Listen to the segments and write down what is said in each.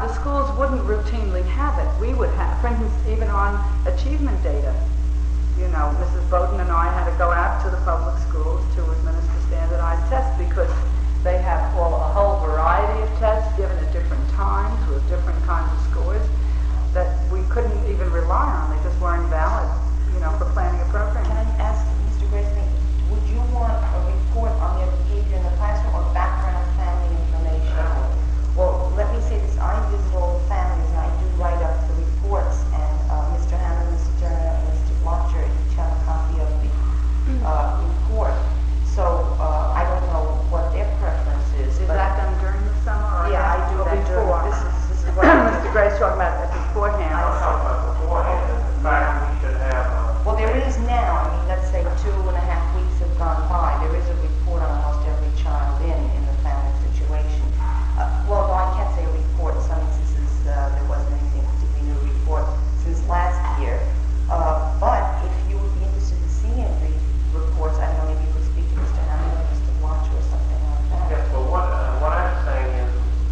the schools wouldn't routinely have it. We would have, for instance, even on achievement data. You know, Mrs. Bowden and I had to go out to the public schools to administer standardized tests because they have a whole variety of tests given at different times with different kinds of scores that we couldn't even rely on. They just weren't valid, you know, for planning a program. Can I ask Mr. Graysmith, would you want a report on their behavior in the classroom or background family information? Well, let me say this. I visit all the families and I do write up the reports, and Mr. Hammond, Mr. Turner, and Mr. Blotcher each have a copy of the report. So I don't know what their preference is. Is that done during the summer? Or yeah, I do that before? This is what Mr. Gray's talking about it beforehand. I was talking about beforehand. In fact, we should have. Well, there is now. I mean, let's say 2.5 weeks have gone by. There is a report on almost every child in the family situation. Well, no, I can't say a report. In some instances, there wasn't anything particularly new report since last year. But if you would be interested in seeing the reports, I don't know, maybe you could speak to Mr. Hammond or Mr. Blotcher or something like that. Yes, but what I'm saying is,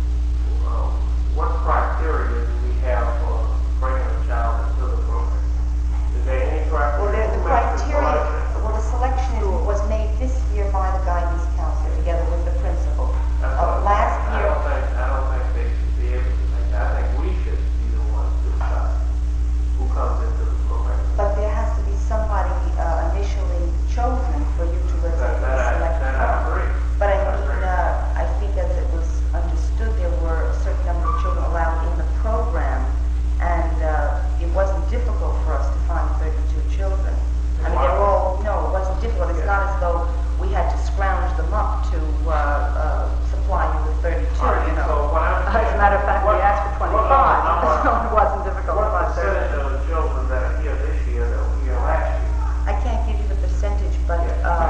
what criteria do we have for bringing a child into the program? Is there any criteria? Well, the criteria, the selection was made this year by the guidance counselor together with the principal. Last year. I don't think they should be able to make that. I think we should be the ones to decide who comes into the program. But there has to be somebody initially chosen for you to select. That I agree. But I mean, I think as it was understood, there were a certain number of children allowed in the program, and it wasn't difficult for us to find 32 children. I mean, they're all, no, it wasn't difficult. It's not as though we had to scrounge them up to supply you with 32, you know. So what I'm saying, As a matter of fact, we asked for 25, so it wasn't difficult to what find 30. percentage of the children that are here this year that were here last year? I can't give you the percentage, but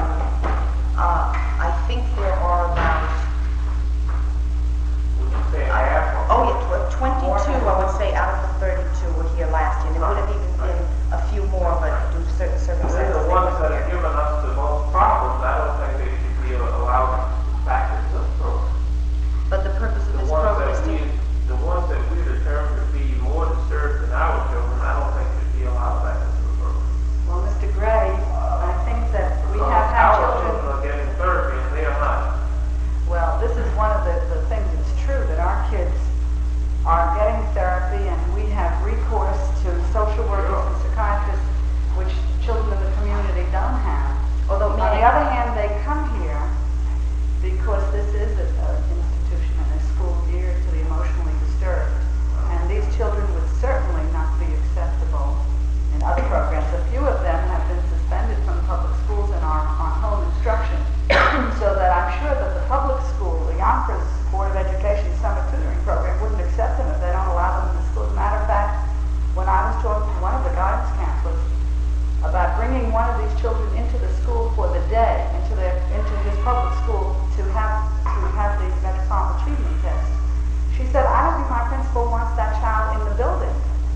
I think there are about, Would you say half? oh yeah, 22, I would say, out of the 32 were here last year. There would have even been a few more, but due to certain circumstances, They're the they ones weren't that have here. given us the most problems. I don't think they should be allowed back into the program. But the purpose of this program is to... The ones that we determined to be more disturbed than our children, I don't think should be allowed back into the program. Well, Mr. Gray, I think that we have had Our children. children are getting therapy and they are not. Well, this is one of the things that's true, that our kids are getting therapy, and we have recourse to social workers and psychiatrists, which children in the community don't have. Although, On the other hand, they come here because this is an institution and a school geared to the emotionally disturbed. And these children would certainly not be acceptable in other programs. A few of them have been suspended from public schools and are on home instruction. So that I'm sure that the public school, the Yonkers Board of Education summer tutoring program wouldn't accept them if they don't allow them in the school. As a matter of fact, when I was talking to one of the guidance counselors about bringing one of these children into the school for the day, into his public school to have the Metropolitan Achievement Test, she said, I don't think my principal wants that child in the building.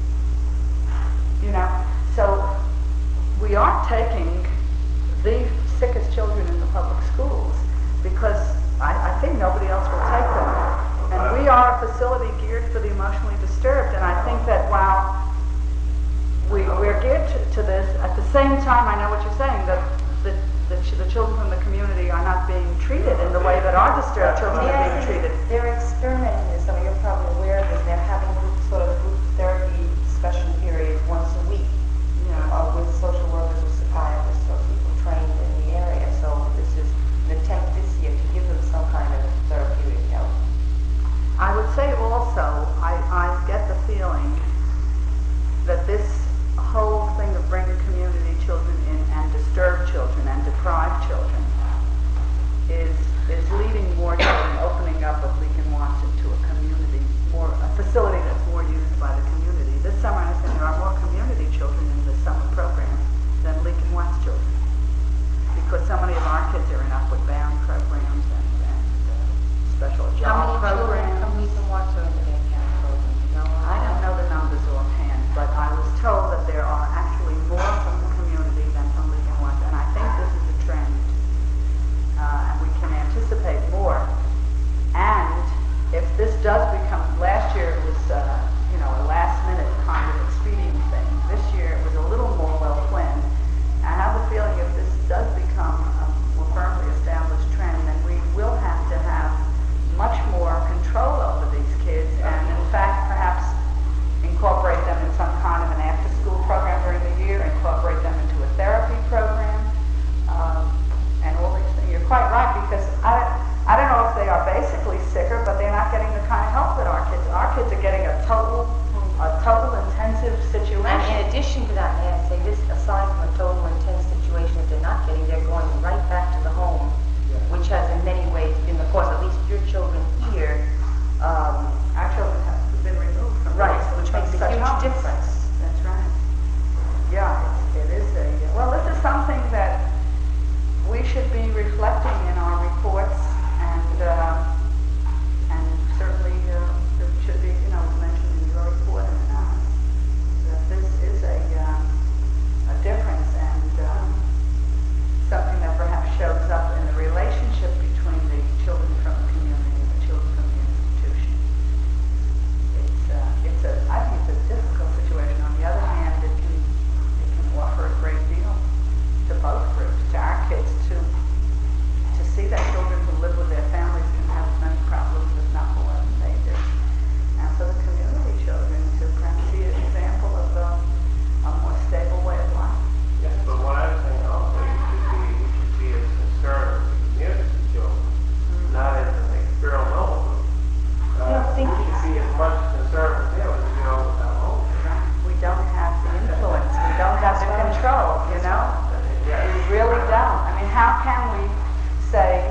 You know, so we are taking the sickest children in the public schools because I think nobody else will take them. And we are a facility geared for the emotionally disturbed, and I think that while we're geared to this, at the same time, I know what you're saying, that the children from the community are not being treated in the way that our disturbed children are being treated. They're experimenting this. Some of you're probably aware of this. They're having sort of group therapy session period once a week with social workers or psychiatrists or people trained in the area. So this is an attempt this year to give them some kind of therapeutic help. I would say also, I get the feeling that this whole thing of bringing community children in and disturbed children and deprived children is leading more children, opening up of Leek and Watson to a community, a facility that's more used by the community. This summer, I think there are more community children in the summer program than Leek and Watts children, because so many of our kids are in Upward Bound programs and special job programs. How many from Watts are in the daycare program? No, I don't know the numbers offhand, but I was told that there are actually more from the community than from Leek and Watts, and I think this is a trend, and we can anticipate more. And if much concern with them as we are with our own. We don't have the influence, we don't have the control, you know? We really don't. I mean, how can we say,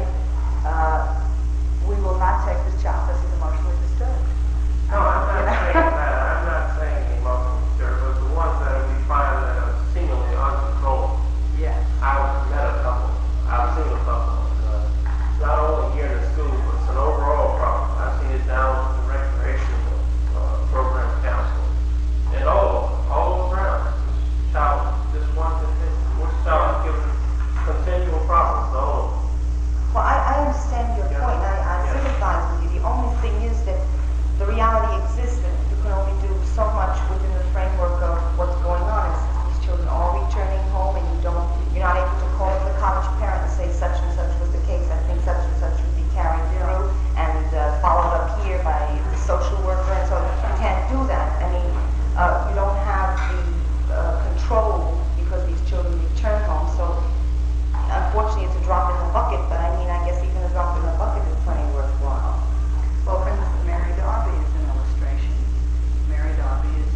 we will not take this child because he's emotionally disturbed? No, I'm not saying that. I'm not saying emotionally disturbed, but the ones that we find that are seemingly uncontrolled. Yeah. I've met a couple. I've seen a couple. Not only here in the school, but it's an overall problem. I've seen it down with the recreational program counseling. And all around. This child, this child gives continual problems. Well, I understand your point. I sympathize with you. The only thing is that the reality exists that you can only do so much within the framework of what's going on. And since these children are returning home and you're not able to call the college parent and say such and such was the case, I think such and such would be carried through and followed up here by the social worker, and so you can't do that. I mean, you don't have the control because these children return home. So unfortunately, it's a drop in the bucket, but I mean, I guess even a drop in the bucket is plenty worthwhile. Well, for instance, Mary Darby is an illustration. Mary Darby is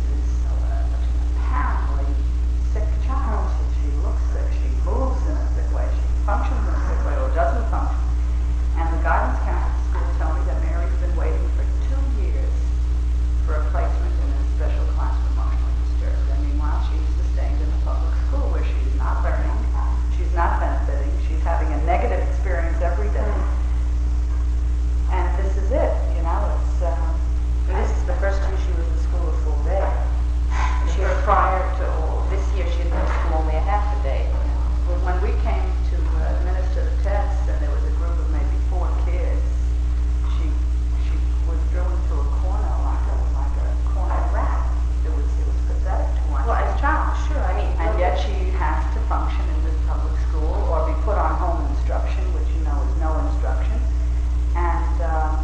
apparently sick child. She looks sick. She moves in a sick way. She functions in a sick way or doesn't function. And the guidance counselor at school tell me that Mary's been waiting for 2 years for a placement in a special class for emotionally disturbed. And meanwhile, she's sustained in a public school where she's not learning, she's not benefiting, she's having a negative experience every day. And this is it, you know, it's... This is the first year she was in school a full day. She was prior to this year she had been in school only a half a day. When we came to administer the tests and there was a group of maybe 4 kids, she withdrew into a corner like a corner rat. It was pathetic to watch Well, this child. Sure, I mean, And yet she has to function in this public school or be put on home instruction, which you know is no instruction. And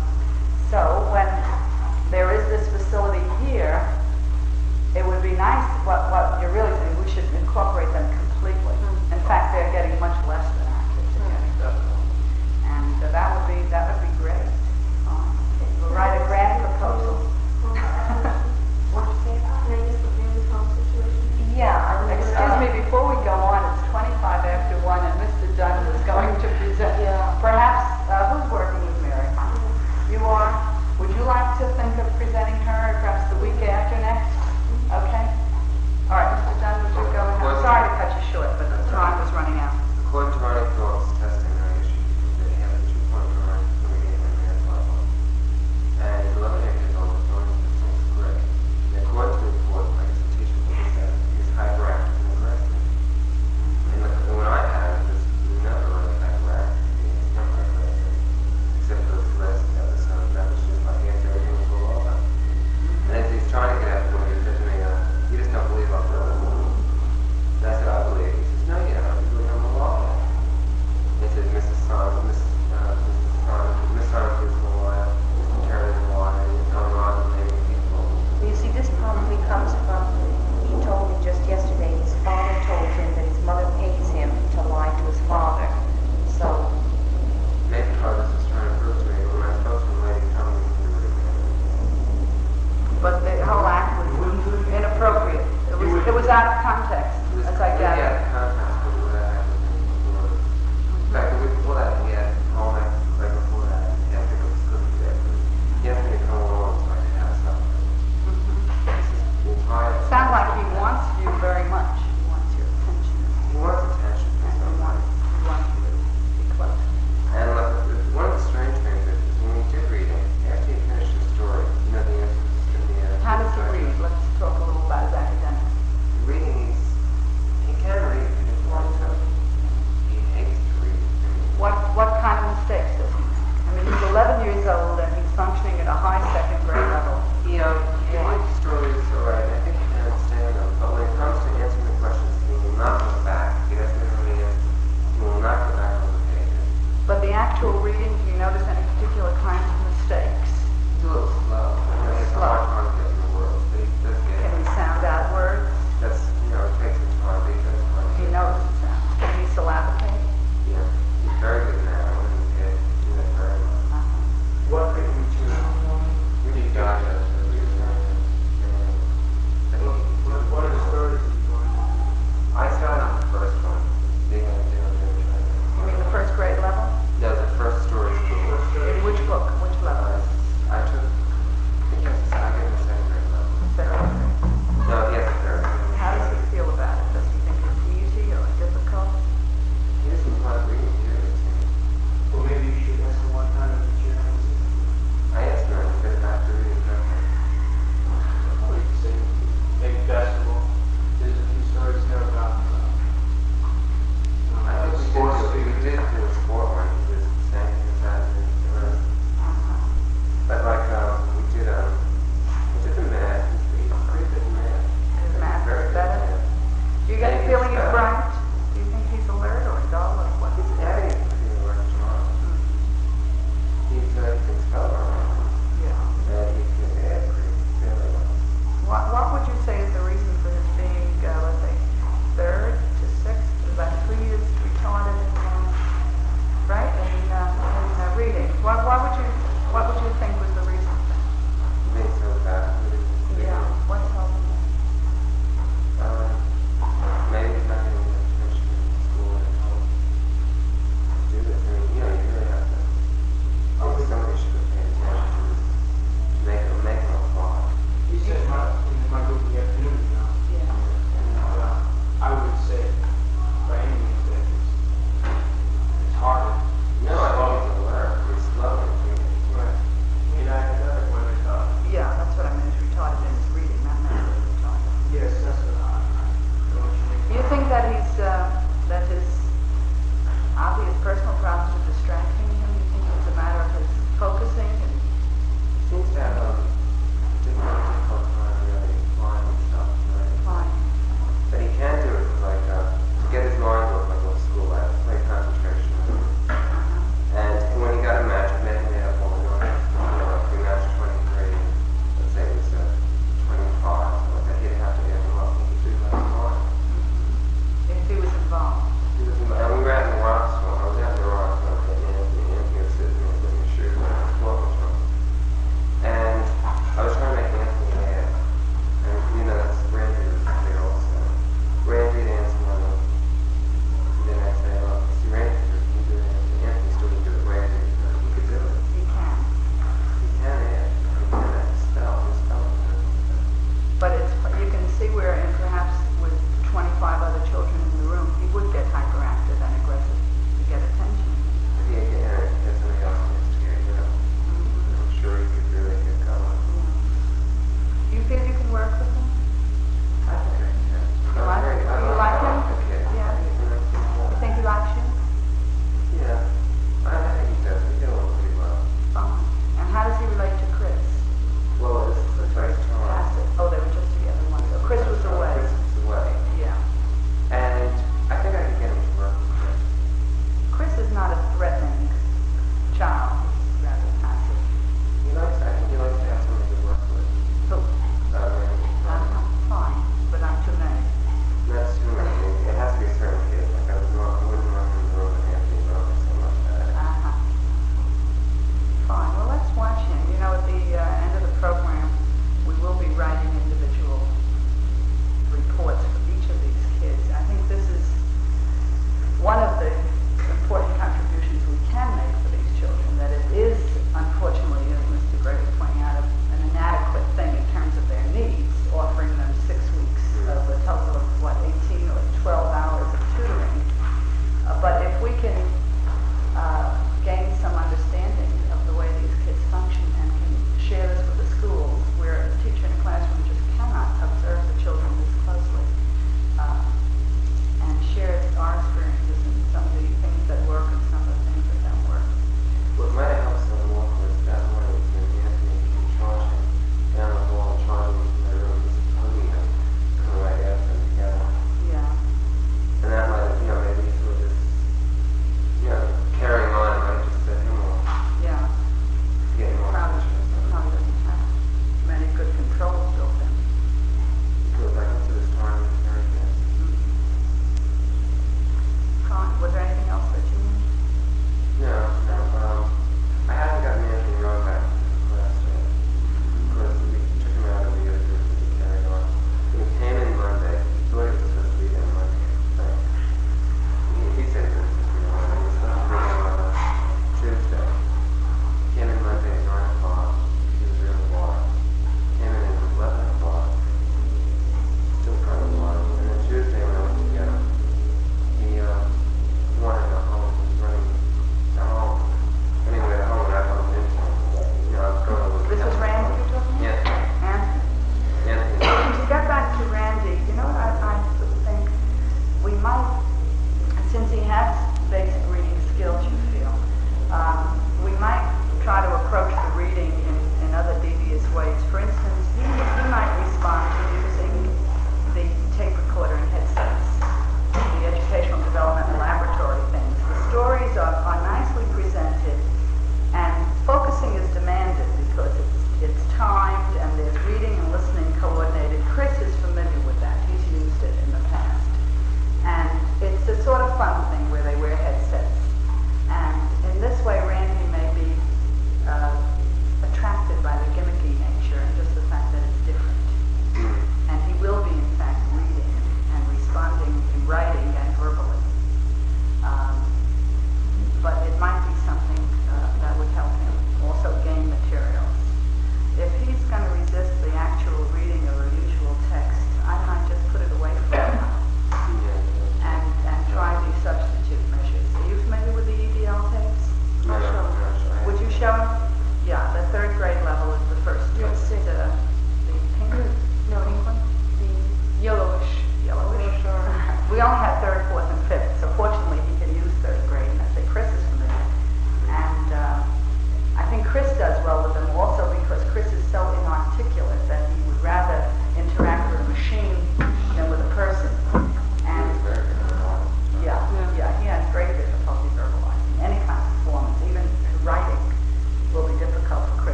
so when there is this facility here, it would be nice, what you're really saying, we should incorporate them completely. In fact, they're getting much less than our kids are getting. And that would be great. We'll write a grant proposal. yeah, Excuse me, before we go on, it's 25 after 1 and Mr. Dunn is going to present. Yeah. Perhaps, who's working with Mary? You are? Would you like to think of presenting her perhaps the week after next? Okay? All right, Mr. Dunn, would you go ahead? I'm sorry to cut you short, but the time is running out. According to Ronnie Phillips' testing, I issued that he has a 2.9 when we gave him a math level. And he's 11 years old, going to the 6th grade. And according to the report, I guess the teacher told us that he's hyperactive and aggressive. And when I had it, he was never really hyperactive. He was never aggressive. Except for the last episode, that was just like after everything was all over. And as he's trying to get out of the way, he said to me, you just don't believe I'll do it. And I said, I believe. He says, no, you don't. You believe I'm a law. He said, Mrs. Simon, Miss Simon is a lawyer, Mr. Terry is a lawyer, and you're telling Ron to name people. You see, this probably comes from, he told me just yesterday, his father told him that his mother pays him to lie to his father. So, Maybe Carlos is trying to prove to me when I spoke to the lady telling me to do it again. But the whole act was inappropriate. It was out of context, as I gather. Yeah, context, but what happened before. In fact, the week before that, he had all night, right before that, he had to pick up his cookie there. He asked me to come along so I could have something. This is the entire... Sounds like he wants you very much. He wants your attention. He wants attention from And he somebody. wants you to be close. And look, one of the strange things is when we did read it, after he finished the story, you know the answers in the How does he read? Let's talk a little about his academics. Reading, he can read, he just wants to. He hates to read. What kind of mistakes does he make? I mean, he's 11 years old and he's functioning at a high second grade level. He reads stories alright, I think he can understand them, but when it comes to answering the questions, he will not go back. He doesn't know the answers. He will not go back on the pages. But the actual reading, do you notice any particular kinds of mistakes? He's a little slow. He has a hard time getting the words, but he does get Can it. he sound out words? That's, it takes him time, but he does find He it. notices sounds. Can he syllabicate? Yeah, he's very good now, and he did do that very much. What could we choose? We need digest.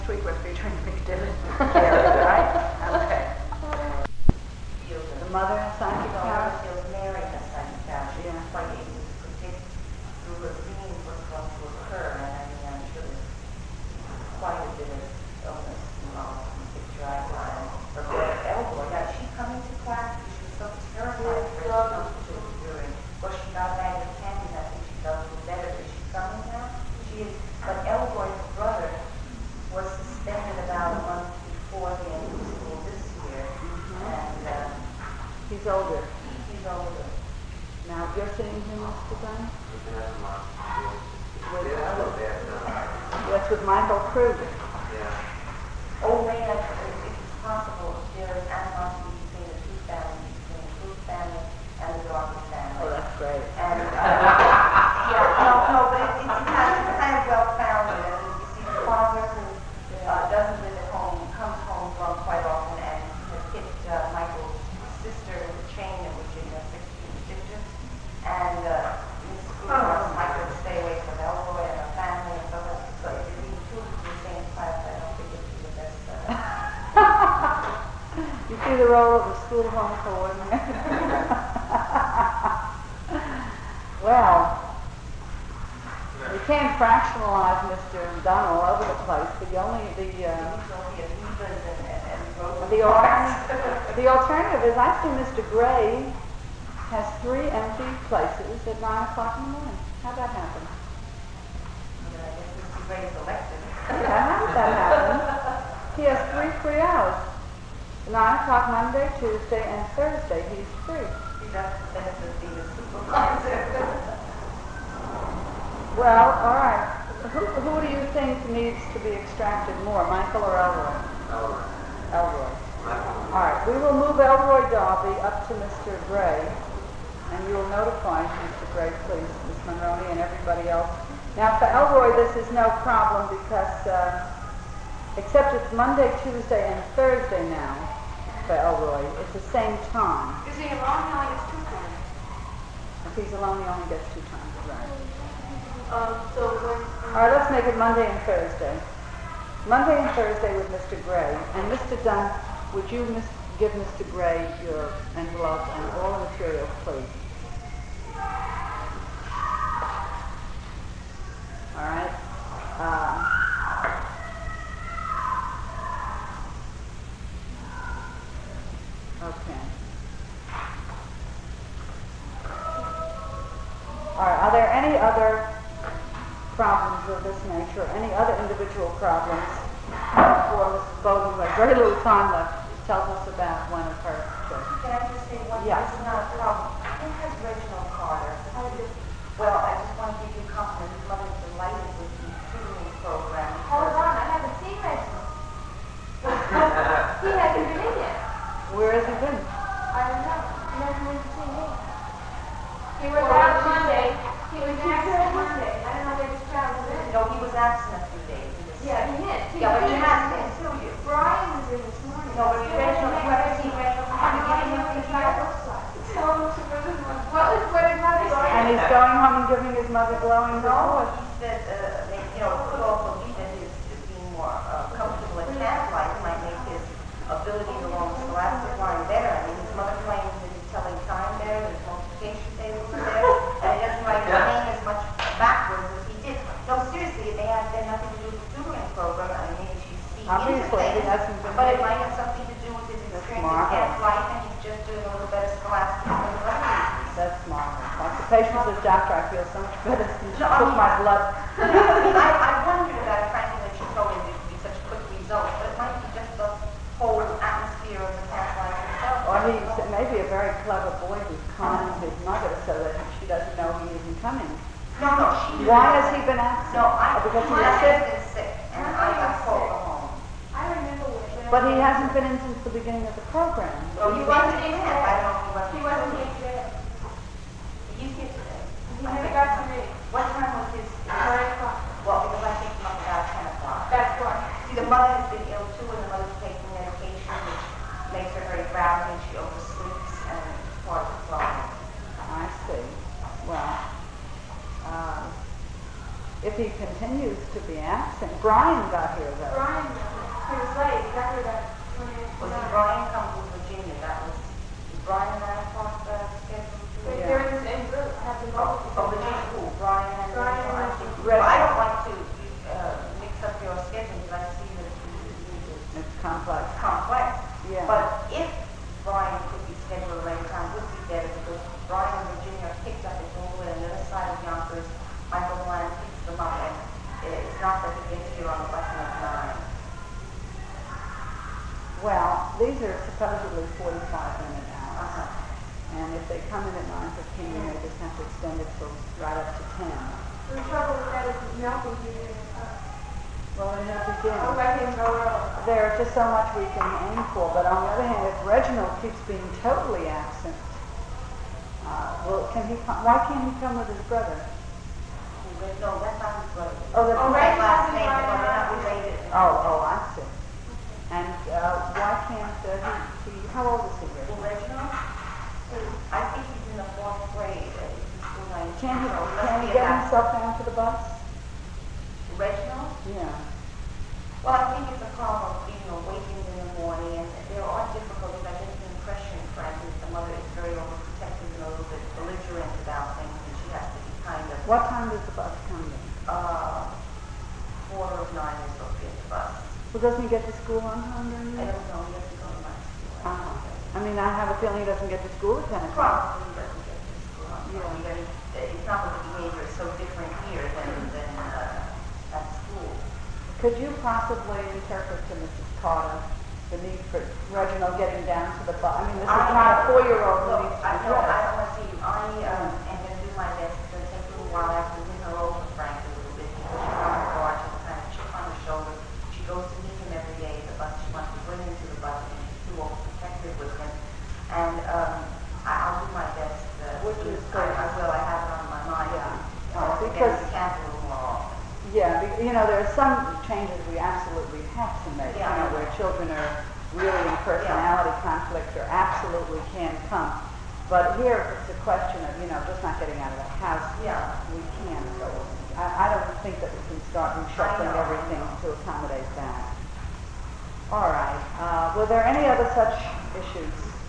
next week we're featuring Big David, right? Okay. The mother has psychic powers? Feels Mary has psychic powers. She Yeah. is quite able to predict through her being what's going to occur, and I mean, I'm sure there's quite a bit of illness involved in the picture I find. Her daughter Elroy, now is she coming to class? She was so terrified for her during. Well, she got a bag of candy, and I think she felt a little better. Is she coming now? She is, but Elroy, her brother, was suspended about a month before the end of school this year, and He's older. he's older. Now, you're seeing him, Mr. Dunn? Yes, with Michael Kruger. Oh, Ray, if it's possible, there is animosity between the two families, between the Cruz family and the Darby family. Oh, that's great. And, yeah, no, but it's kind of well-founded. I mean, you see, the father who doesn't live at home, comes home drunk quite often, and has hit Michael's sister with a chain in which it has 16 stitches. And Mrs. Cruz wants Michael to stay away from Elroy and her family and so on. So if you're being two in the same class, I don't think it'd be the best. You see the role of the school home coordinator? Well, you can't fractionalize Mr. Dunn all over the place, but the alternative is I see Mr. Gray has 3 empty places at 9 o'clock in the morning. How'd that happen? I guess Mr. Gray's elected. Yeah, how did that happen? He has 3 free hours. 9 o'clock Monday, Tuesday, and Thursday. He's free. That's the benefit of being a supervisor. Well, all right. Who do you think needs to be extracted more, Michael or Elroy? Elroy. All right. We will move Elroy Darby up to Mr. Gray, and you will notify Mr. Gray, please, Ms. Monroney, and everybody else. Now, for Elroy, this is no problem because, except it's Monday, Tuesday, and Thursday now for Elroy. It's the same time. Is he alone? He only gets 2 times. If he's alone, he only gets 2 times, right? So when... All right, let's make it Monday and Thursday. Monday and Thursday with Mr. Gray. And Mr. Dunn, would you give Mr. Gray your envelope and all the materials, please? All right. Okay. All right. Are there any other problems of this nature, any other individual problems for Mrs. Bowden, who has very little time left, tells us about one of her children? Can I just say one Yeah. thing? This is not a problem. Who has Reginald Carter? Well, I just want to give you a compliment. His mother's delighted with the tutoring program. Hold on, I haven't seen Reginald. He hasn't been in yet. Where has he been? I don't know. He hasn't been to see me. He was out Monday. He was absent Monday. I don't know where his travel is. No, he was absent a few days. He was Yeah, he is. Yeah, but he has been to you. Brian was in this morning. No, but Reginald, you haven't seen Reginald. Have you given him the travel? What did Mother say? And he's going home and giving his mother glowing No, reports. he said, it could also be that his being more comfortable at camp life might make his abilities along the scholastic line better. I mean, his mother claims that he's telling time better, that his multiplication tables are there, and he doesn't write his name as much backwards as he did. No, seriously, it may have nothing to do with the tutoring program. I mean, maybe she's speaking into Obviously, he things, hasn't been but it there. might have something to do with his experience marvelous. at camp life, and he's just doing a little better scholastic than the other reasons. That's marvelous. Like the patient says, doctor, I feel so much better since you No, I took mean- my blood. I wondered about it, frankly, when she told me there would be such quick results, but it might be just the whole atmosphere of the camp life itself. Or he's maybe a very clever boy who's conning his mother so that she doesn't know he isn't coming. No, she... Why has he been absent? No, Because he my was sick? husband is sick, and I got called home. I remember when. But he hasn't been in since the beginning of the program. Oh, he wasn't in camp. I don't know if He he wasn't wasn't. here today. He's here today. He never got to me. What time was his... 9 o'clock. Well, because I picked him up about 10 o'clock. That's why. See, the mother has been ill too, and the mother's taking medication, which makes her very drowsy, and she oversleeps, and it's part of the problem. I see. Well, if if he continues to be absent. Brian got here though. Brian, he was late, exactly that. Well, see, Brian comes from Virginia, that was, Brian and I thought scheduled to. They're in the same group, have them both. Oh, Virginia school, Brian and Brian and I. Reggie. Well, I don't like to mix up your schedule, because I see that It's complex. it's complex. Yeah. But if Brian could be scheduled at a later time, would be better, because Brian and Virginia are picked up, it's all the way on the other side of Yonkers. Michael Land picks them up, and it's not that he gets here on the bus at 9. Well, these are supposedly 45-minute hours. Uh-huh. And if they come in at 9:15, you may just have to extend it for right up to 10. The trouble with that is nothing here. Well, in the I'll beginning, let him go early. there's just so much we can aim for. But on the other hand, if Reginald keeps being totally absent, well, why can't he come with his brother? No, that's not his brother. Oh, that's Right, Reginald's last his name, but brother. they're not related. Oh, I see. And why can't how old is he? Well, Reginald, I think he's in the 4th grade. He's in school 19. Can he, so it must can he be get about- himself down to the bus? Reginald? Yeah. Well, I think it's a problem of, waiting in the morning, and there are difficulties. I get the impression, frankly, the mother is very overprotective and a little bit belligerent about things, and she has to be kind of, What time does the bus come in? 9:15 is supposed to be at the bus. Well, doesn't he get to school on time during I the don't know, he has to go to my school. I mean, I have a feeling he doesn't get to school at 10 o'clock. Probably doesn't get to school on time. Yeah. But it's not that the behavior is so different here than at school. Could you possibly interpret to Mrs. Carter the need for Reginald getting down to the bus? I mean, this is not a 4-year-old who Look, needs to I be know, I dressed. don't want to see you. I am going to do my best. It's going to take a little while. I have to win her over, frankly, a little bit, because she's on the guard. She's kind of chip on the shoulder. She goes to meet him every day at the bus. She wants to bring him to the bus, and she's too overprotective with him. And I'll do my best. Would you I will. I have it on my mind. Yeah. Because we can't do it more often. Yeah, there are some changes we absolutely have to make, Yeah. where children are really in personality conflict or absolutely can come. But here it's a question of, just not getting out of the house. Yeah. We can. So I don't think that we can start reshuffling I know. everything to accommodate that. All right. Were there any other such issues?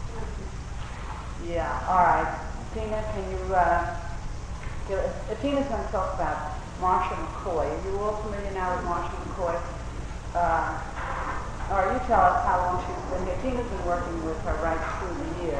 Yeah. All right. Tina, can you, Tina's going to talk about Marsha McCoy. Are you all familiar now with Marsha McCoy? Or you tell us how long she's been here. Tina's been working with her right through the year.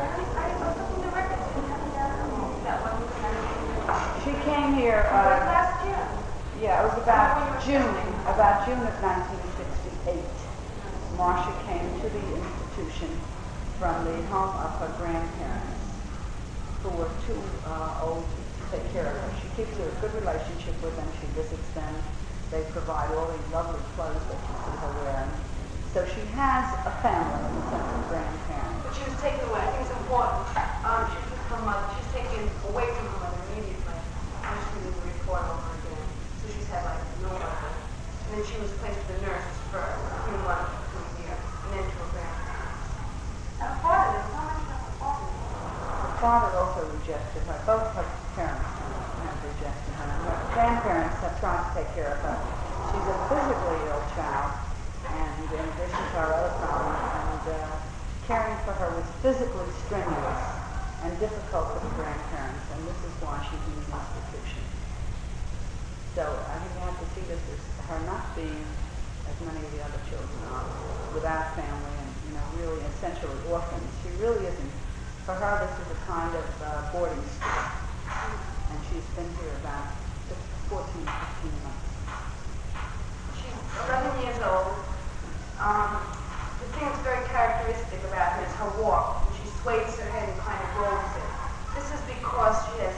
She came here, Last year. yeah, it was about June of 1968. Marsha came to the institution from the home of her grandparents, who were too old to take care of her. She keeps a good relationship with them. She visits them. They provide all these lovely clothes that you see her wearing. So she has a family in the sense of grandparents. But she was taken away. I think it's important. She was with her mother. She's taken away from her mother immediately. And she did the report over again. So she's had no mother. And then she was placed with a nurse for a few months to a year. And then to her grandparents. And a father, there's so much about the father. Her father also rejected her. Both her parents have rejected her. Her grandparents have tried to take care of her. She's a physically ill child, and in addition to her other problems, and caring for her was physically strenuous and difficult for the grandparents, and this is why she's in the institution. So I think you have to see this as her not being, as many of the other children are, without family and, really essentially orphans. She really isn't. For her, this is a kind of boarding school, and she's been here about 14, 15 months. She's 11 years old. The thing that's very characteristic about her is her walk. When she sways her head and kind of rolls it. This is because she has,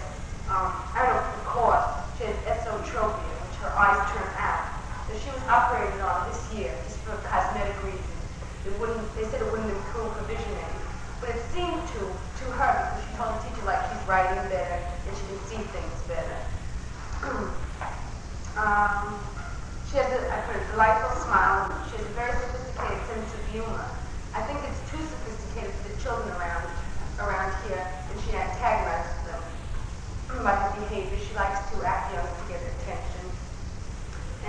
she has esotropia, which her eyes turn out. So she was operated on this year, just for cosmetic reasons. They said it wouldn't improve her vision any. But it seemed to her, because she told the teacher she's writing better and she can see things better. She has a delightful smile. She has a very sophisticated sense of humor. I think it's too sophisticated for the children around here, and she antagonizes them by her behavior. She likes to act young to get attention.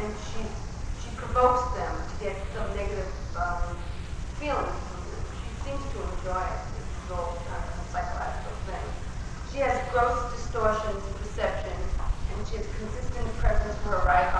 and she provokes them to get some negative feelings from them. She seems to enjoy it. This is all kind of a psychological thing. She has gross distortions in perception, and she has consistent preference for her right